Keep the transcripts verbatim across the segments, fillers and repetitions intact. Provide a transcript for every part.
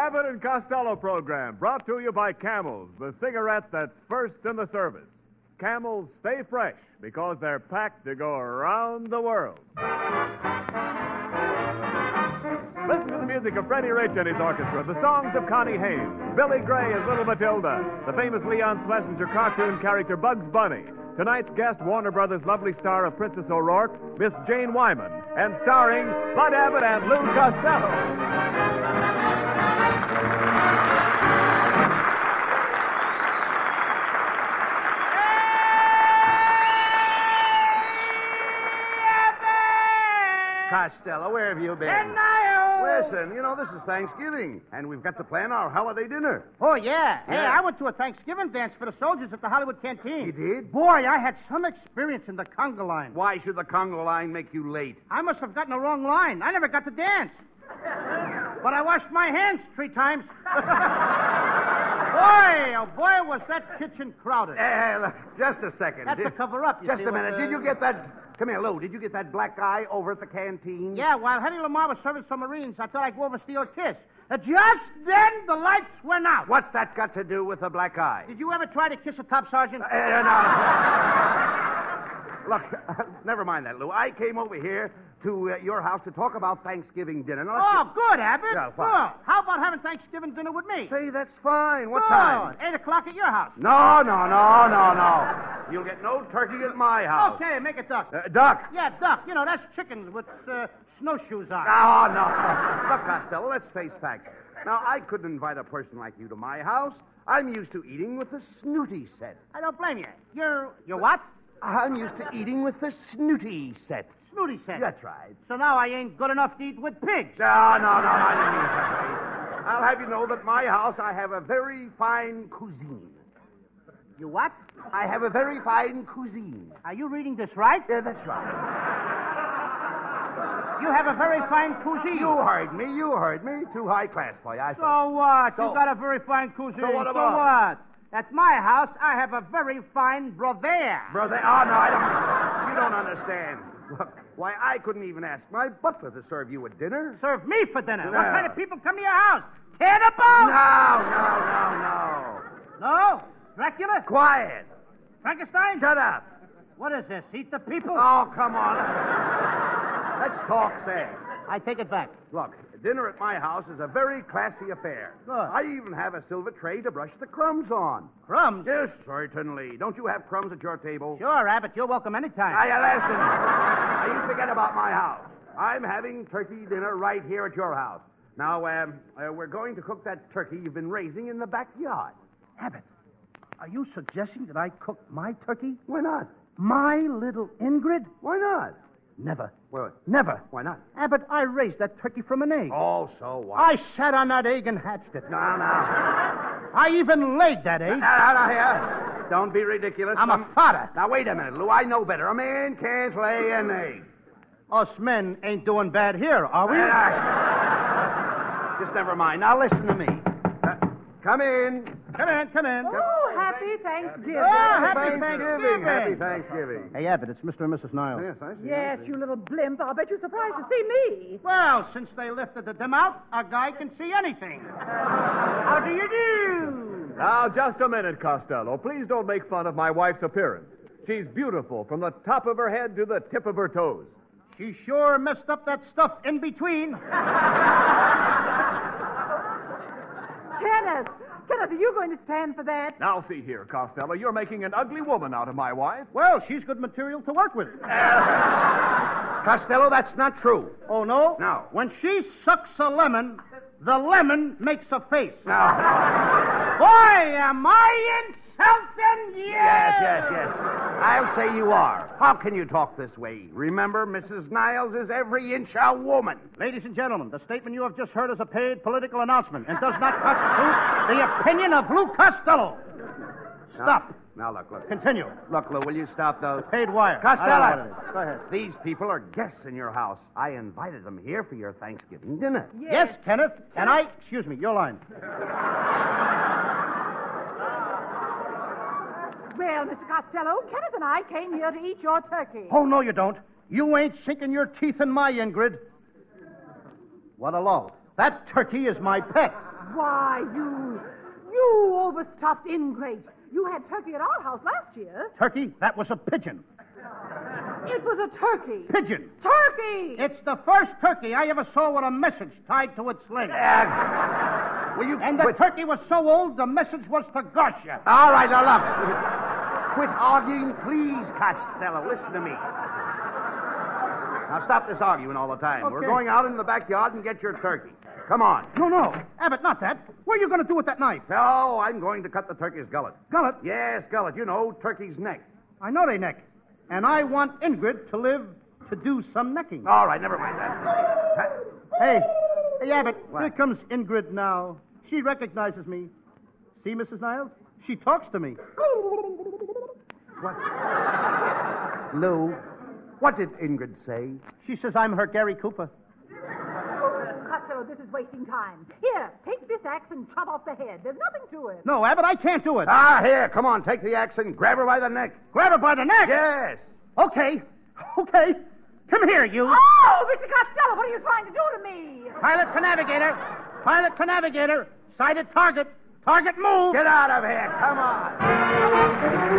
Abbott and Costello program, brought to you by Camels, the cigarette that's first in the service. Camels stay fresh because they're packed to go around the world. Listen to the music of Freddie Rich and his orchestra, the songs of Connie Haynes, Billy Gray as Little Matilda, the famous Leon Schlesinger cartoon character Bugs Bunny. Tonight's guest, Warner Brothers' lovely star of Princess O'Rourke, Miss Jane Wyman, and starring Bud Abbott and Lou Costello. Costello, where have you been? Niles! Listen, you know, this is Thanksgiving, and we've got to plan our holiday dinner. Oh, yeah. Hey, Yeah. I went to a Thanksgiving dance for the soldiers at the Hollywood Canteen. You did? Boy, I had some experience in the conga line. Why should the Congo line make you late? I must have gotten the wrong line. I never got to dance. But I washed my hands three times. Boy, oh boy, was that kitchen crowded. Hey, look, just a second. That's Did- a cover-up, you Just see, a with minute. the- Did you get that... Come here, Lou. Did you get that black guy over at the canteen? Yeah, while Hetty Lamar was serving some Marines, I thought I'd go over and steal a kiss. Uh, just then, the lights went out. What's that got to do with the black guy? Did you ever try to kiss a top sergeant? Uh, no. Look, never mind that, Lou. I came over here to uh, your house to talk about Thanksgiving dinner. Now, let's Oh, good, Abbott. Yeah, fine. Good. How about having Thanksgiving dinner with me? get- Say, that's fine. What Good. time? Eight o'clock at your house. No, no, no, no, no. You'll get no turkey at my house. Okay, make it duck. Uh, duck. Yeah, duck. You know, that's chickens with uh, snowshoes on. No, no. Look, Costello, let's face facts. Now, I couldn't invite a person like you to my house. I'm used to eating with the snooty set. I don't blame you. You're you're what? I'm used to eating with the snooty set. Snooty set. That's right. So now I ain't good enough to eat with pigs. No, no, no, I didn't mean it that way. I'll have you know that my house, I have a very fine cuisine. You what? I have a very fine cuisine. Are you reading this right? Yeah, that's right. You have a very fine cuisine. You heard me. You heard me. Too high class for you. I So thought. what? So- You got a very fine cuisine. So what So about- what? At my house, I have a very fine brother. Brother, oh, no, I don't. You don't understand. Look, why, I couldn't even ask my butler to serve you a dinner. Serve me for dinner. What Yeah. kind of people come to your house? Cannibals? No, no, no, No? Dracula? no. Quiet. Frankenstein? Shut up. What is this? Eat the people? Oh, come on. Let's talk sense. I take it back. Look, dinner at my house is a very classy affair. Good. I even have a silver tray to brush the crumbs on. Crumbs? Yes, certainly. Don't you have crumbs at your table? Sure, Abbott. You're welcome anytime. Now, you listen. Now, you forget about my house. I'm having turkey dinner right here at your house. Now, um, uh, we're going to cook that turkey you've been raising in the backyard. Abbott, are you suggesting that I cook my turkey? Why not? My little Ingrid? Why not? Never. Well, Never. why not? Abbott, I raised that turkey from an egg. Oh, so what? I sat on that egg and hatched it. No, no. I even laid that egg. Now, now, here. Don't be ridiculous. I'm a father. Now, wait a minute, Lou. I know better. A man can't lay an egg. Us men ain't doing bad here, are we? Uh, Just never mind. Now, listen to me. Uh, come in. Come in, come in. Oh, happy Thanksgiving. Oh, happy Thanksgiving. Happy Thanksgiving. Hey, Abbott, it's Mister and Missus Niles. Yes, I see. Yes, you little blimp. I'll bet you're surprised to see me. Well, since they lifted the dim out, a guy can see anything. How do you do? Now, just a minute, Costello. Please don't make fun of my wife's appearance. She's beautiful from the top of her head to the tip of her toes. She sure messed up that stuff in between. Kenneth, Kenneth, are you going to stand for that? Now, see here, Costello. You're making an ugly woman out of my wife. Well, she's good material to work with. Costello, that's not true. Oh, no? No. When she sucks a lemon, the lemon makes a face. No. Boy, am I insulting you! Yes, yes, yes. I'll say you are. How can you talk this way? Remember, Missus Niles is every inch a woman. Ladies and gentlemen, the statement you have just heard is a paid political announcement and does not constitute the opinion of Lou Costello. Stop. Now, look, look. Continue. Look, Lou, will you stop those? Paid wire. Costello. I don't know what it is. Go ahead. These people are guests in your house. I invited them here for your Thanksgiving dinner. Yes, Kenneth. And I... Excuse me, your line. Well, Mister Costello, Kenneth and I came here to eat your turkey. Oh, no, you don't. You ain't sinking your teeth in my Ingrid. What a lull. That turkey is my pet. Why, you, you overstuffed ingrate. You had turkey at our house last year. Turkey? That was a pigeon. It was a turkey. Pigeon. Turkey! It's the first turkey I ever saw with a message tied to its leg. Uh, will you And the quit? turkey was so old, the message was to gosh you. All right, now look. Quit arguing, please, Costello. Listen to me. Now stop this arguing all the time. Okay. We're going out in the backyard and get your turkey. Come on. No, no. Abbott, not that. What are you going to do with that knife? No, I'm going to cut the turkey's gullet. Gullet? Yes, gullet. You know, turkey's neck. I know they neck. And I want Ingrid to live to do some necking. All right, never mind that. Hey, hey, Abbott, What? here comes Ingrid now. She recognizes me. See, Missus Niles? She talks to me. What? Lou, what did Ingrid say? She says I'm her Gary Cooper. Costello, this is wasting time. Here, take this axe and chop off the head. There's nothing to it. No, Abbott, I can't do it. Ah, here, come on, take the axe and grab her by the neck. Grab her by the neck. Yes. Okay. Okay. Come here, you. Oh, Mister Costello, what are you trying to do to me? Pilot to navigator. Pilot to navigator. Sighted target. Target move. Get out of here, come on.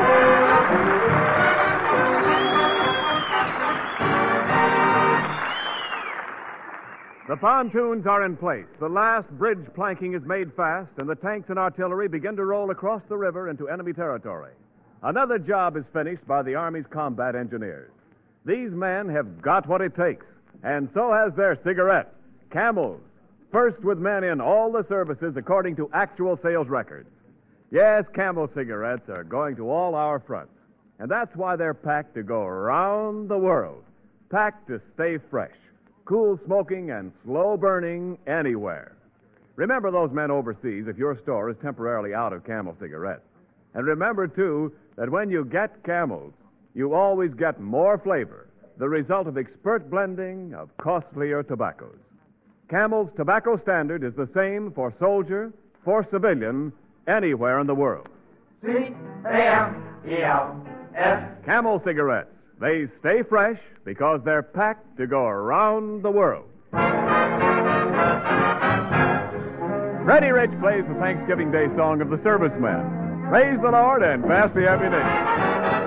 The pontoons are in place. The last bridge planking is made fast, and the tanks and artillery begin to roll across the river into enemy territory. Another job is finished by the Army's combat engineers. These men have got what it takes, and so has their cigarette, Camels, first with men in all the services according to actual sales records. Yes, Camel cigarettes are going to all our fronts, and that's why they're packed to go around the world, packed to stay fresh. Cool smoking and slow burning anywhere. Remember those men overseas if your store is temporarily out of Camel cigarettes. And remember, too, that when you get Camels, you always get more flavor, the result of expert blending of costlier tobaccos. Camel's tobacco standard is the same for soldier, for civilian, anywhere in the world. C A M E L S. Camel cigarettes. They stay fresh because they're packed to go around the world. Freddie Rich plays the Thanksgiving Day song of the servicemen. Praise the Lord and pass the ammunition.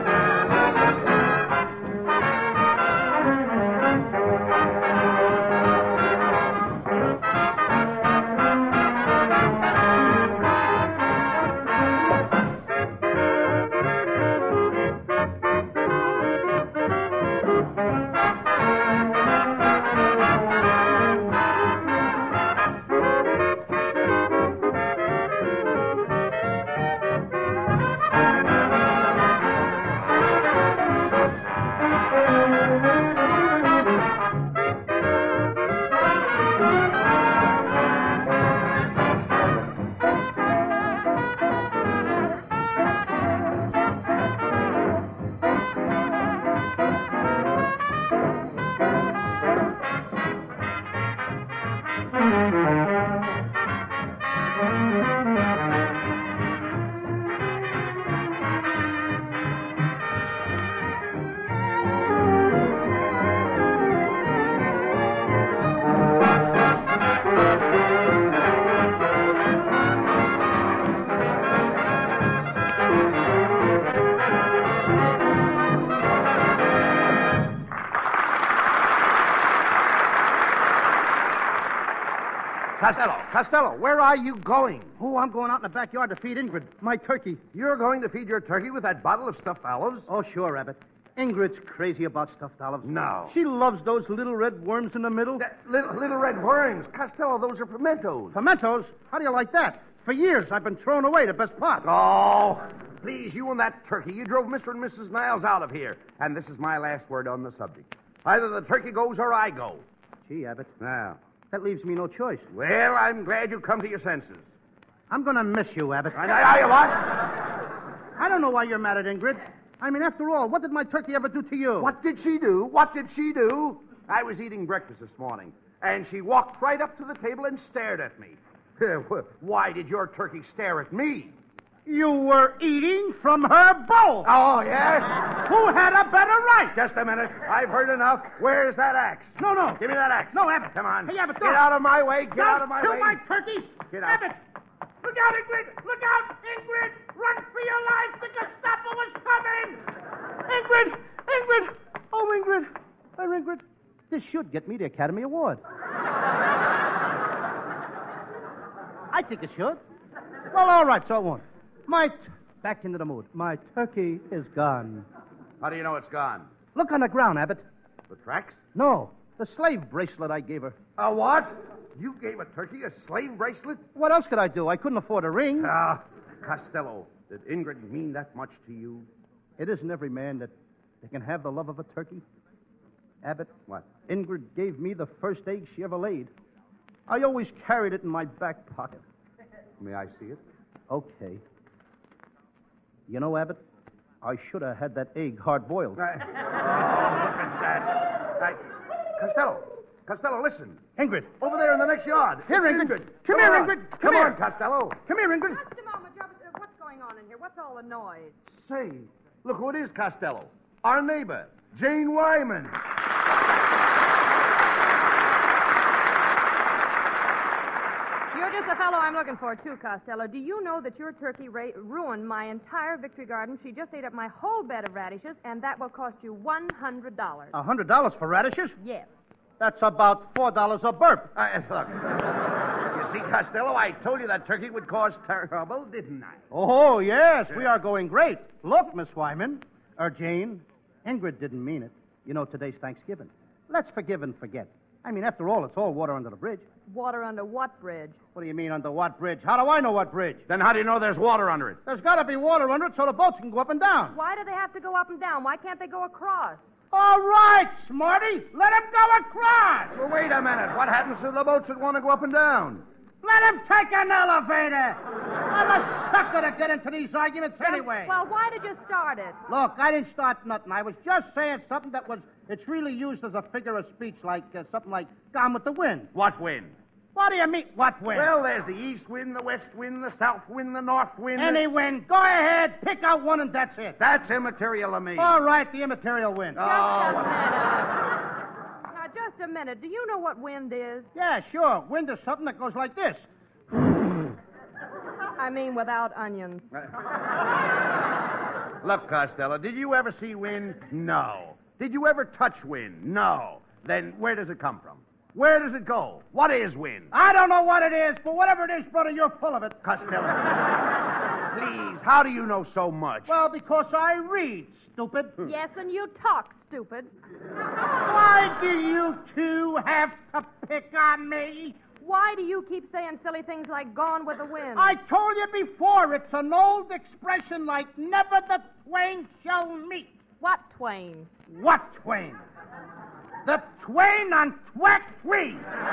Costello, Costello, where are you going? Oh, I'm going out in the backyard to feed Ingrid, my turkey. You're going to feed your turkey with that bottle of stuffed olives? Oh, sure, Abbott. Ingrid's crazy about stuffed olives. No. She loves those little red worms in the middle. That little, little red worms. Costello, those are pimentos. Pimentos? How do you like that? For years, I've been throwing away the best part. Oh, please, you and that turkey. You drove Mister and Missus Niles out of here. And this is my last word on the subject. Either the turkey goes or I go. Gee, Abbott, Now, that leaves me no choice. well, I'm glad you come to your senses. I'm going to miss you, Abbott. I, I, I, what? I don't know why you're mad at Ingrid. I mean, after all, what did my turkey ever do to you? What did she do? What did she do? I was eating breakfast this morning, and she walked right up to the table and stared at me. Why did your turkey stare at me? You were eating from her bowl. Oh, yes? Who had a better right? Just a minute. I've heard enough. Where's that axe? No, no. Give me that axe. No, Abbott. Come on. Hey, Abbott, Get don't. out of my way. Get Don't out of my kill way. my turkey. Get out. Abbott. Look out, Ingrid. Look out, Ingrid. Run for your life. The Gestapo is coming. Ingrid. Ingrid. Oh, Ingrid. Oh, Ingrid. This should get me the Academy Award. I think it should. Well, all right, so it won't. My... T- Back into the mood. My turkey is gone. How do you know it's gone? Look on the ground, Abbott. The tracks? No, the slave bracelet I gave her. A what? You gave a turkey a slave bracelet? What else could I do? I couldn't afford a ring. Ah, Costello, did Ingrid mean that much to you? It isn't every man that, that can have the love of a turkey. Abbott. What? Ingrid gave me the first egg she ever laid. I always carried it in my back pocket. May I see it? Okay. You know, Abbott, I should have had that egg hard-boiled. Uh, oh, look at that. Uh, Costello, Costello, listen. Ingrid. Over there in the next yard. Here, It's Ingrid. Come here, on. Ingrid. Come Come here. on, Costello. Come here, Ingrid. Just a moment, Jarvis. Uh, what's going on in here? What's all the noise? Say, look who it is, Costello. Our neighbor, Jane Wyman. You're just the fellow I'm looking for, too, Costello. Do you know that your turkey ra- ruined my entire victory garden? She just ate up my whole bed of radishes, and that will cost you one hundred dollars. A hundred dollars for radishes? Yes. That's about four dollars a burp. Uh, look, you see, Costello, I told you that turkey would cause trouble, didn't I? Oh, yes, we are going great. Look, Miss Wyman, or Jane, Ingrid didn't mean it. You know, today's Thanksgiving. Let's forgive and forget. I mean, after all, it's all water under the bridge. Water under what bridge? What do you mean, under what bridge? How do I know what bridge? Then how do you know there's water under it? There's got to be water under it so the boats can go up and down. Why do they have to go up and down? Why can't they go across? All right, Smarty. Let him go across. Well, wait a minute. What happens to the boats that want to go up and down? Let him take an elevator. I'm a sucker to get into these arguments anyway. Well, why did you start it? Look, I didn't start nothing. I was just saying something that was, it's really used as a figure of speech, like uh, something like Gone with the Wind. What wind? What do you mean, what wind? Well, there's the east wind, the west wind, the south wind, the north wind. Any wind. Go ahead, pick out one and that's it. That's immaterial to me. All right, the immaterial wind. Oh, Just a what- minute. Now, just a minute. Do you know what wind is? Yeah, sure. Wind is something that goes like this. I mean, without onions. Look, Costello, did you ever see wind? No. Did you ever touch wind? No. Then where does it come from? Where does it go? What is wind? I don't know what it is, but whatever it is, brother, you're full of it. Costello, please, how do you know so much? Well, because I read, stupid. Yes, and you talk, stupid. Why do you two have to pick on me? Why do you keep saying silly things like gone with the wind? I told you before, it's an old expression like never the twain shall meet. What twain? What twain? The twain on Twack Free.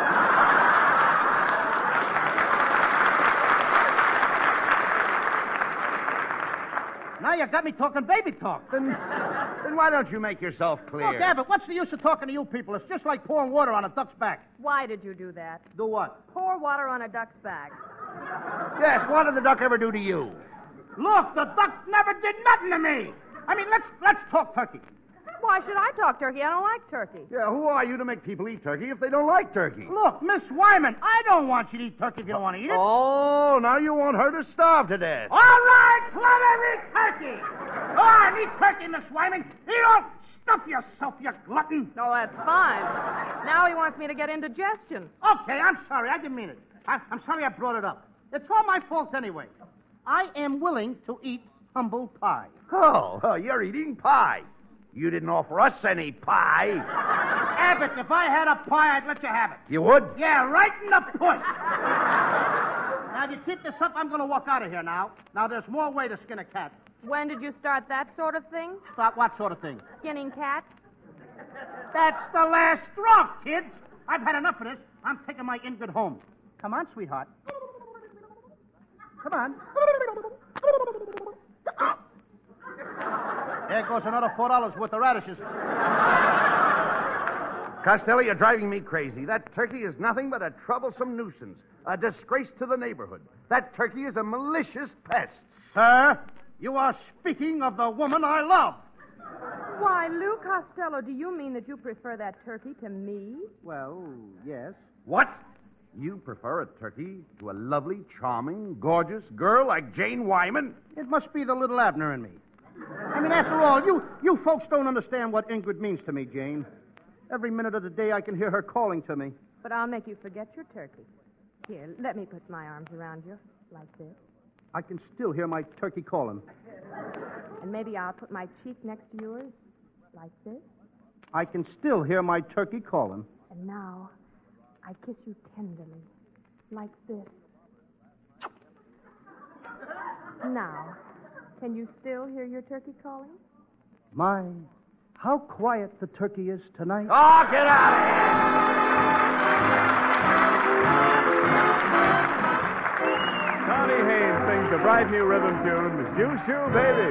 Now you got me talking baby talk. Then, then why don't you make yourself clear? Look, Abbott, what's the use of talking to you people? It's just like pouring water on a duck's back. Why did you do that? Do what? Pour water on a duck's back. Yes, what did the duck ever do to you? Look, the duck never did nothing to me. I mean, let's let's talk turkey. Why should I talk turkey? I don't like turkey. Yeah, who are you to make people eat turkey if they don't like turkey? Look, Miss Wyman, I don't want you to eat turkey if you don't want to eat it. Oh, now you want her to starve to death. All right, let her eat turkey. Go on, eat turkey, Miss Wyman. You don't stuff yourself, you glutton. No, that's fine. Now he wants me to get indigestion. Okay, I'm sorry. I didn't mean it. I, I'm sorry I brought it up. It's all my fault anyway. I am willing to eat humble pie. Oh, oh, you're eating pie. You didn't offer us any pie. Abbott, if I had a pie, I'd let you have it. You would? Yeah, right in the push. Now, if you keep this up, I'm going to walk out of here now. Now, there's more way to skin a cat. When did you start that sort of thing? Start what sort of thing? Skinning cats? That's the last straw, kids. I've had enough of this. I'm taking my Ingrid home. Come on, sweetheart. Come on. There goes another four dollars worth of radishes. Costello, you're driving me crazy. That turkey is nothing but a troublesome nuisance, a disgrace to the neighborhood. That turkey is a malicious pest. Sir, you are speaking of the woman I love. Why, Lou Costello, do you mean that you prefer that turkey to me? Well, yes. What? You prefer a turkey to a lovely, charming, gorgeous girl like Jane Wyman? It must be the little Abner in me. I mean, after all, you, you folks don't understand what Ingrid means to me, Jane. Every minute of the day I can hear her calling to me. But I'll make you forget your turkey. Here, let me put my arms around you, like this. I can still hear my turkey calling. And maybe I'll put my cheek next to yours, like this. I can still hear my turkey calling. And now, I kiss you tenderly, like this. Now, can you still hear your turkey calling? My, how quiet the turkey is tonight. Oh, get out of here! Connie Haynes sings the bright new rhythm tune, Shoo Shoo Baby.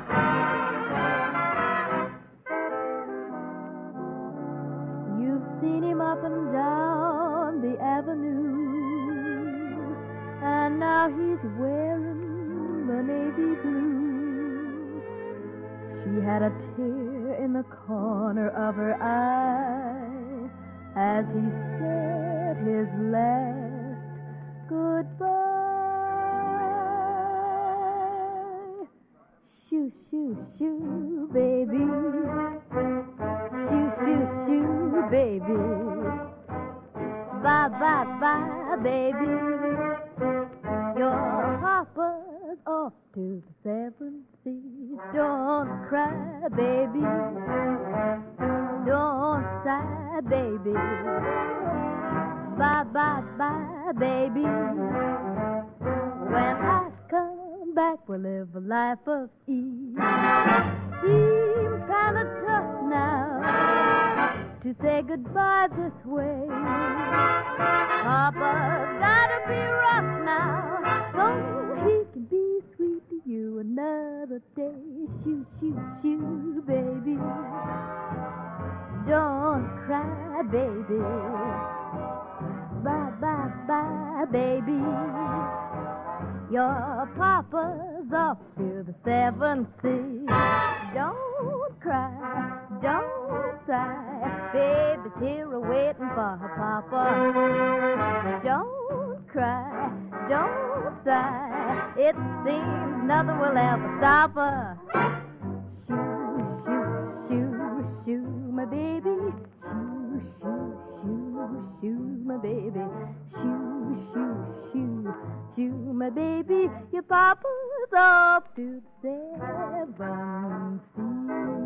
You've seen him up and down the avenue, and now he's wearing the navy blue. She had a tear in the corner of her eye as he said his last goodbye. Shoo, shoo, shoo, baby. Shoo, shoo, shoo, baby. Bye, bye, bye, baby. Your papa's off to the seven seas. Don't cry, baby. Don't sigh, baby. Bye, bye, bye, baby. When I come back, we'll live a life of ease. Seems kind of tough now to say goodbye this way. Papa's gotta be rough now, so he can be sweet to you another day. Shoo, shoo, shoo, baby. Don't cry, baby. Bye, bye, bye, baby. Your papa's off to the seven seas. Don't cry, don't sigh. Baby's here waiting for her papa. Don't cry, don't sigh. It seems nothing will ever stop her. Shoo, shoo, shoo, shoo, my baby. Shoo, shoo, shoo, shoo, my baby. Shoo, shoo, shoo, shoo, my baby. Your papa's off to the seven seas.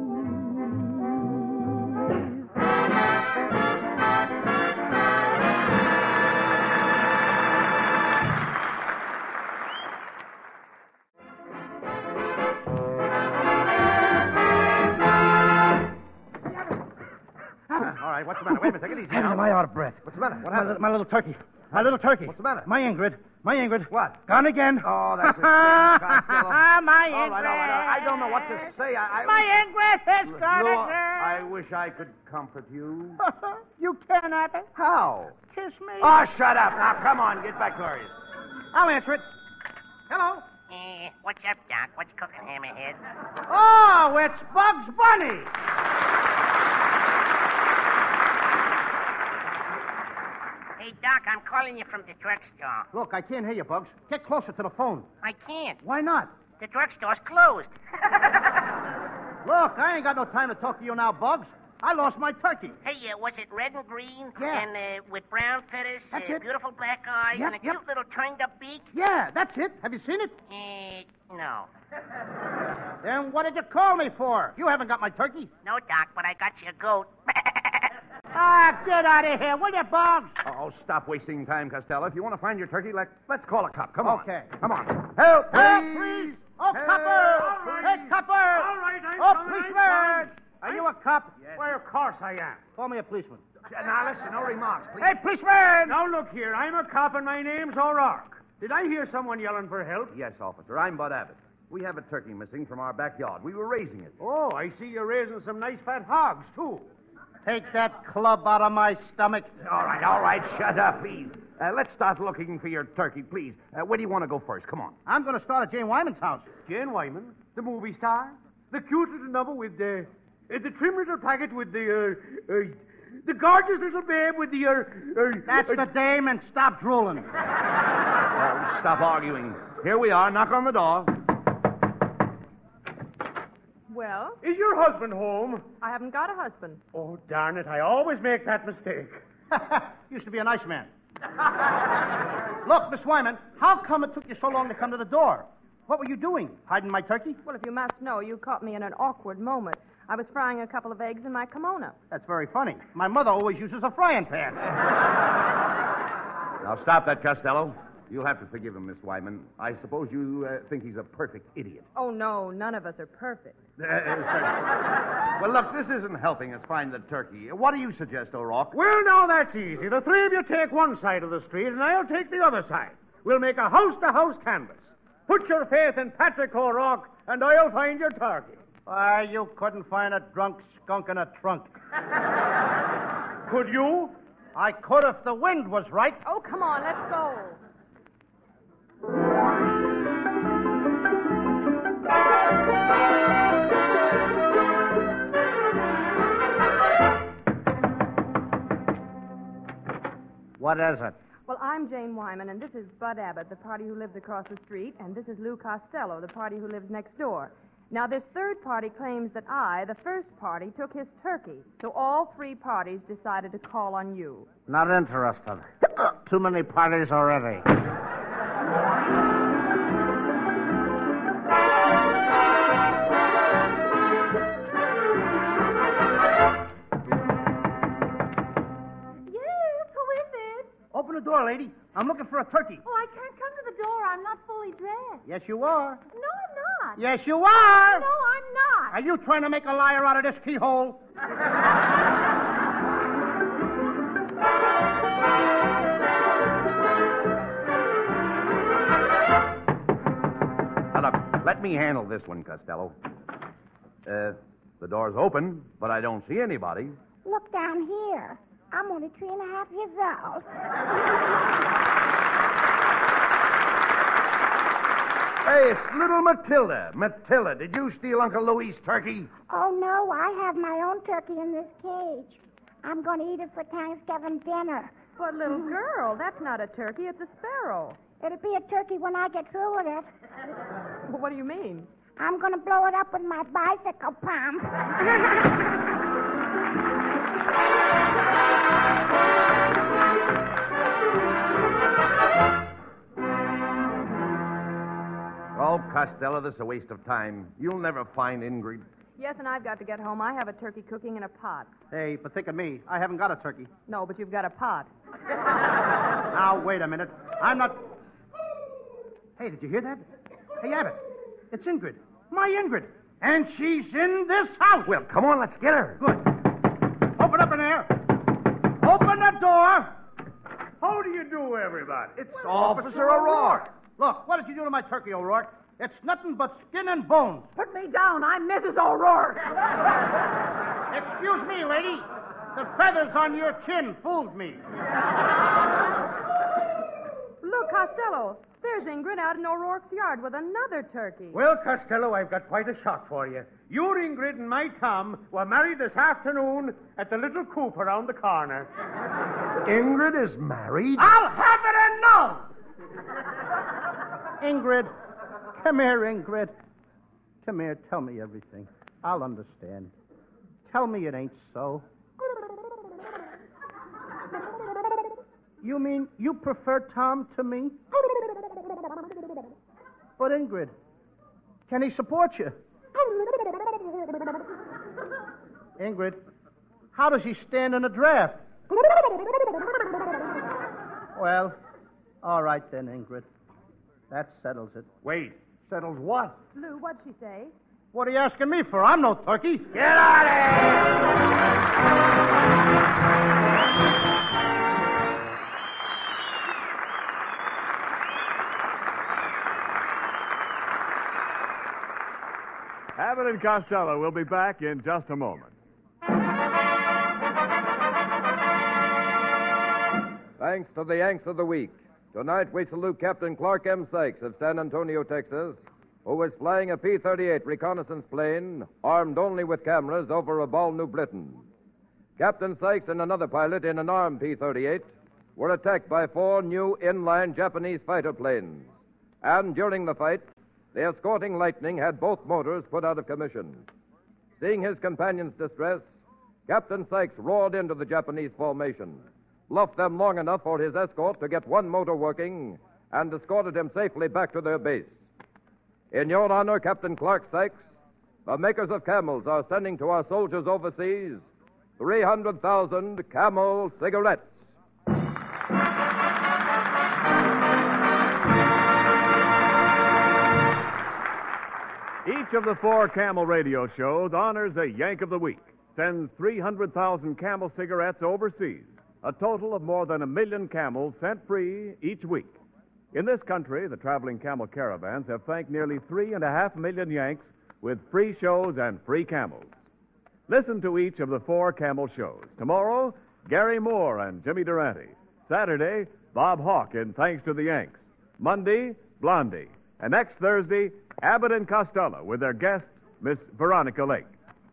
All right, what's the matter? Wait a minute. Take it easy now. Am I out of breath? What's the matter? What My, happened? li- my little turkey. My little turkey. What's the matter? My Ingrid. My Ingrid. What? Gone again. Oh, that's a shame, Costello. My All right, all right, all right. I don't know what to say. I, I My Ingrid has Lou, gone Lou, again. I wish I could comfort you. You cannot How? kiss me. Oh, shut up. Now, come on. Get back to it. I'll answer it. Hello. Eh, what's up, Doc? What's cooking, Hammerhead? Oh, it's Bugs Bunny. Hey, Doc, I'm calling you from the drugstore. Look, I can't hear you, Bugs. Get closer to the phone. I can't. Why not? The drugstore's closed. Look, I ain't got no time to talk to you now, Bugs. I lost my turkey. Hey, uh, was it red and green? Yeah. And uh, with brown feathers, That's uh, it. beautiful black eyes, Yep, and a yep. cute little turned-up beak? Yeah, that's it. Have you seen it? Eh, no. Then what did you call me for? You haven't got my turkey. No, Doc, but I got you a goat. Ah, get out of here, will you, Bugs? Oh, stop wasting time, Costello. If you want to find your turkey, let, let's call a cop. Come on. Okay. Come on. Help, please. Help, please. Oh, Help, copper. please. Hey, copper. All right, I'm Oh, coming, I'm policeman. Are you a cop? Yes. Why, of course I am. Call me a policeman. Now, listen, no remarks, please. Hey, policeman. Now, look here. I'm a cop, and my name's O'Rourke. Did I hear someone yelling for help? Yes, officer. I'm Bud Abbott. We have a turkey missing from our backyard. We were raising it. Oh, I see you're raising some nice fat hogs, too. Take that club out of my stomach. All right, all right. Shut up, please. Uh, let's start looking for your turkey, please. Uh, where do you want to go first? Come on. I'm going to start at Jane Wyman's house. Jane Wyman, the movie star? The cute little number with the... Uh, the trim little packet with the, uh, uh, the gorgeous little babe with the, uh, uh... That's uh, the dame, and stop drooling. Oh, stop arguing. Here we are. Knock on the door. Well, Is your husband home? I haven't got a husband. Oh, darn it, I always make that mistake. Used to be a nice man. Look, Miss Wyman, how come it took you so long to come to the door? What were you doing? Hiding my turkey? Well, if you must know, you caught me in an awkward moment. I was frying a couple of eggs in my kimono. That's very funny. My mother always uses a frying pan. Now, stop that, Costello. You'll have to forgive him, Miss Wyman. I suppose you uh, think he's a perfect idiot. Oh, no, none of us are perfect. Uh, uh, well, look, this isn't helping us find the turkey. What do you suggest, O'Rourke? Well, now that's easy. The three of you take one side of the street, and I'll take the other side. We'll make a house-to-house canvass. Put your faith in Patrick O'Rourke, and I'll find your turkey. Why, you couldn't find a drunk skunk in a trunk. Could you? I could if the wind was right. Oh, come on, let's go. What is it? Well, I'm Jane Wyman, and this is Bud Abbott, the party who lives across the street, and this is Lou Costello, the party who lives next door. Now, this third party claims that I, the first party, took his turkey. So all three parties decided to call on you. Not interested. Too many parties already. Yes, who is it? Open the door, lady. I'm looking for a turkey. Oh, I can't come to the door. I'm not fully dressed. Yes, you are. No, I'm not. Yes, you are. No, I'm not. Are you trying to make a liar out of this keyhole? Now, look, let me handle this one, Costello. Uh, the door's open, but I don't see anybody. Look down here. I'm only three and a half years old. Hey, it's little Matilda. Matilda, did you steal Uncle Louie's turkey? Oh, no, I have my own turkey in this cage. I'm going to eat it for Thanksgiving dinner. But, little girl, that's not a turkey, it's a sparrow. It'll be a turkey when I get through with it. Well, what do you mean? I'm going to blow it up with my bicycle pump. Oh, Costello, this is a waste of time. You'll never find Ingrid. Yes, and I've got to get home. I have a turkey cooking in a pot. Hey, but think of me. I haven't got a turkey. No, but you've got a pot. Now, wait a minute. I'm not... Hey, did you hear that? Hey, Abbott, it's Ingrid. My Ingrid. And she's in this house. Well, come on, let's get her. Good. Open up in there. Open the door. How do you do, everybody? It's Officer O'Rourke. Look, what did you do to my turkey, O'Rourke? It's nothing but skin and bones. Put me down. I'm Missus O'Rourke. Excuse me, lady. The feathers on your chin fooled me. Look, Costello, there's Ingrid out in O'Rourke's yard with another turkey. Well, Costello, I've got quite a shock for you. Your Ingrid and my Tom were married this afternoon at the little coop around the corner. Ingrid is married? I'll have it and no! Ingrid, come here, Ingrid. Come here, tell me everything. I'll understand. Tell me it ain't so. You mean you prefer Tom to me? But Ingrid, can he support you? Ingrid, how does he stand in a draft? Well, all right then, Ingrid. That settles it. Wait, settles what? Lou, what'd she say? What are you asking me for? I'm no turkey. Get out of here! Abbott and Costello will be back in just a moment. Thanks to the Yanks of the Week. Tonight we salute Captain Clark M. Sykes of San Antonio, Texas, who was flying a P thirty-eight reconnaissance plane armed only with cameras over a Ball, New Britain. Captain Sykes and another pilot in an armed P thirty-eight were attacked by four new inline Japanese fighter planes. And during the fight, the escorting Lightning had both motors put out of commission. Seeing his companion's distress, Captain Sykes roared into the Japanese formation, bluffed them long enough for his escort to get one motor working, and escorted him safely back to their base. In your honor, Captain Clark Sykes, the makers of Camels are sending to our soldiers overseas three hundred thousand Camel cigarettes. Each of the four Camel radio shows honors a Yank of the Week, sends three hundred thousand Camel cigarettes overseas, a total of more than a million Camels sent free each week. In this country, the traveling Camel caravans have thanked nearly three and a half million Yanks with free shows and free Camels. Listen to each of the four Camel shows. Tomorrow, Gary Moore and Jimmy Durante. Saturday, Bob Hawke in Thanks to the Yanks. Monday, Blondie. And next Thursday, Abbott and Costello with their guest, Miss Veronica Lake.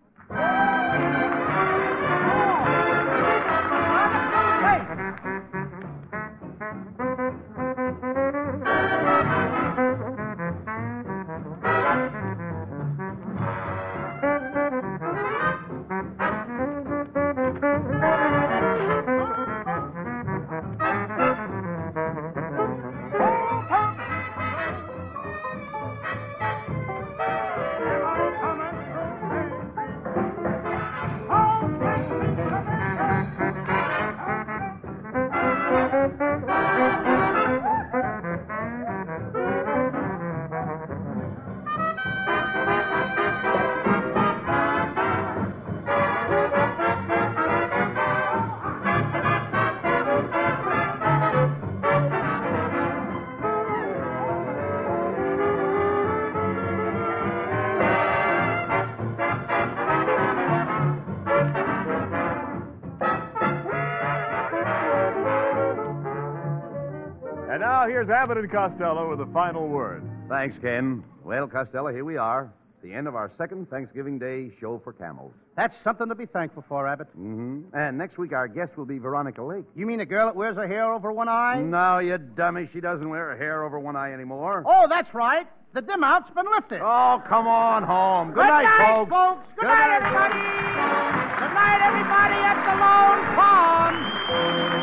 And now here's Abbott and Costello with the final word. Thanks, Ken. Well, Costello, here we are. The end of our second Thanksgiving Day show for Camels. That's something to be thankful for, Abbott. Mm-hmm. And next week our guest will be Veronica Lake. You mean a girl that wears her hair over one eye? No, you dummy. She doesn't wear her hair over one eye anymore. Oh, that's right. The dim out's been lifted. Oh, come on home. Good, Good night, night, folks. folks. Good, Good night, night, everybody. Good night, everybody at the Lone Pond.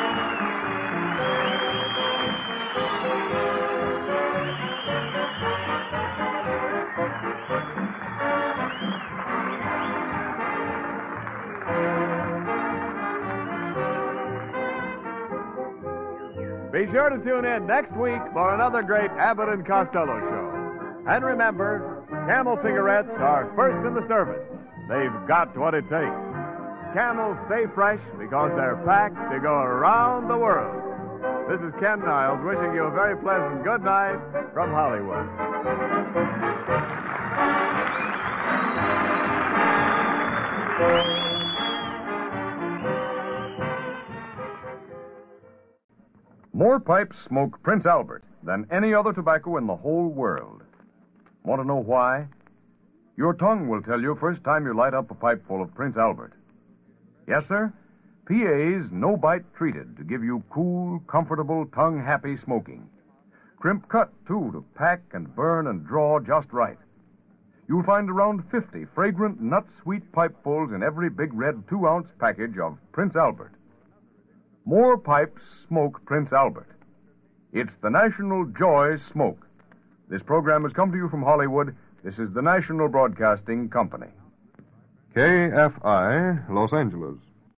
Be sure to tune in next week for another great Abbott and Costello show. And remember, Camel cigarettes are first in the service. They've got what it takes. Camels stay fresh because they're packed to go around the world. This is Ken Niles wishing you a very pleasant good night from Hollywood. More pipes smoke Prince Albert than any other tobacco in the whole world. Want to know why? Your tongue will tell you first time you light up a pipe full of Prince Albert. Yes, sir. P A's no bite treated to give you cool, comfortable, tongue-happy smoking. Crimp cut, too, to pack and burn and draw just right. You'll find around fifty fragrant, nut-sweet pipefuls in every big red two-ounce package of Prince Albert. More pipes smoke Prince Albert. It's the National Joy Smoke. This program has come to you from Hollywood. This is the National Broadcasting Company. K F I, Los Angeles.